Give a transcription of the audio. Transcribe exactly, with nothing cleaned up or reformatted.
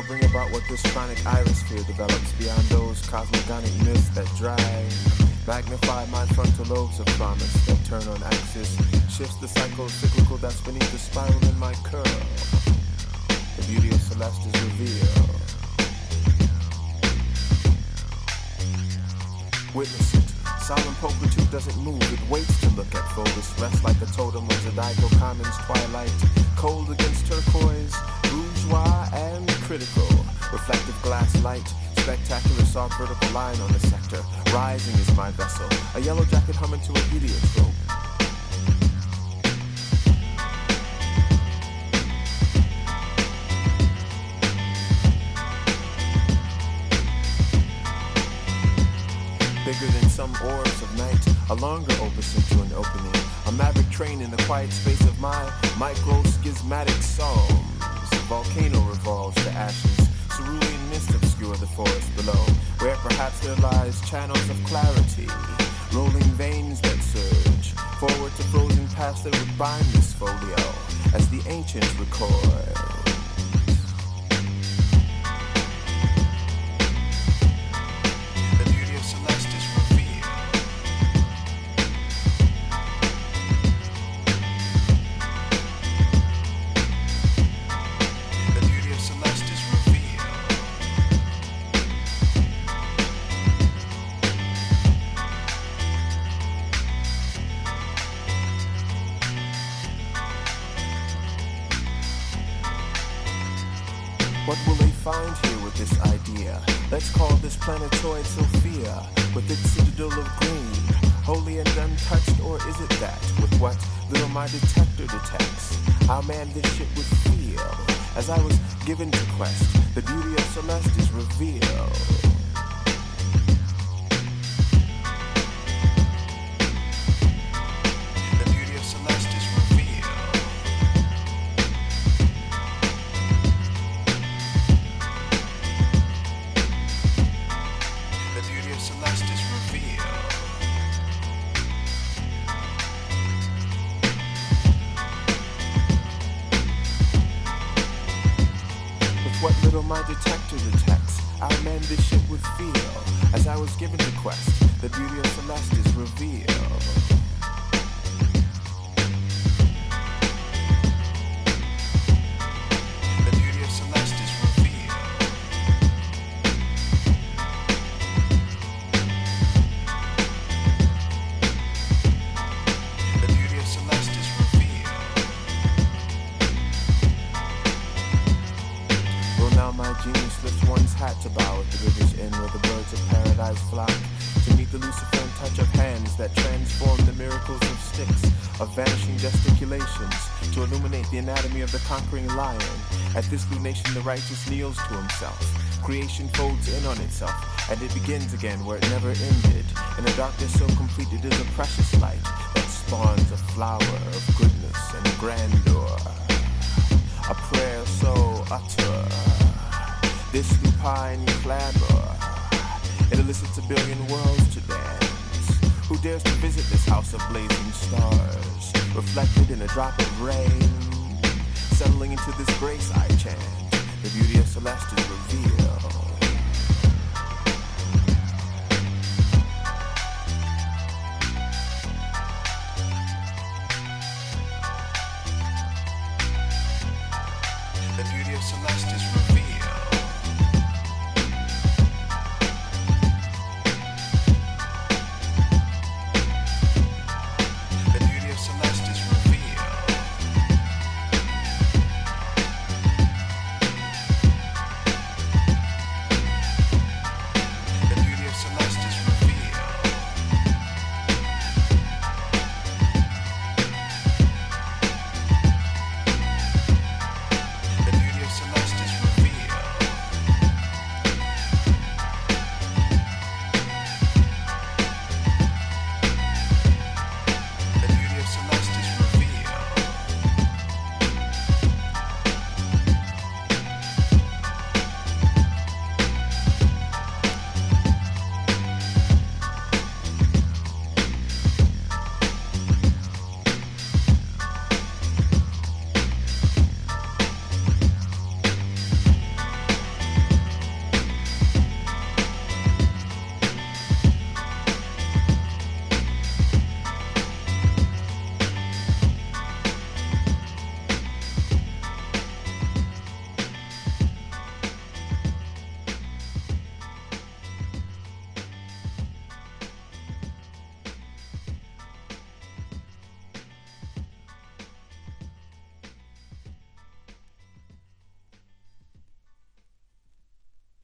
shall bring about what this chronic irisphere develops beyond those cosmogonic myths that drive. Magnify my frontal lobes of promise that turn on axis, shifts the cycle cyclical that's beneath the spiral in my curl. The beauty of Celeste is revealed. Witness it. Solemn pulchritude doesn't move, it waits to look at Phobos, rests like a totem of Zydeco Commons twilight, cold against turquoise, bourgeois and critical, reflective glass light, spectacular soft vertical line on the sector, rising is my vessel, a yellow jacket humming to a heliotrope. Bigger than some orbs of night, a longer opus into an opening, a maverick train in the quiet space of my micro-schismatic psalms. A volcano revolves to ashes, cerulean mist obscure the forest below, where perhaps there lies channels of clarity, rolling veins that surge, forward to frozen past that would bind this folio, as the ancients record. What will they find here with this idea? Let's call this planetoid Sophia, with its citadel of green, holy and untouched, or is it that, with what little my detector detects, how man this ship would feel, as I was given to quest, the beauty of Celeste is revealed. What little my detector detects, how men this ship would feel, as I was given the quest, the beauty of Celeste is revealed. My genius lifts one's hat to bow at the river's end where the birds of paradise flock to meet the luciferine touch of hands that transform the miracles of sticks, of vanishing gesticulations, to illuminate the anatomy of the conquering lion. At this lunation the righteous kneels to himself. Creation folds in on itself, and it begins again where it never ended, in a darkness so complete it is a precious light that spawns a flower of goodness and grandeur, a prayer so utter. This lupine clamor, it elicits a billion worlds to dance. Who dares to visit this house of blazing stars, reflected in a drop of rain, settling into this grace I chant, the beauty of Celeste is revealed.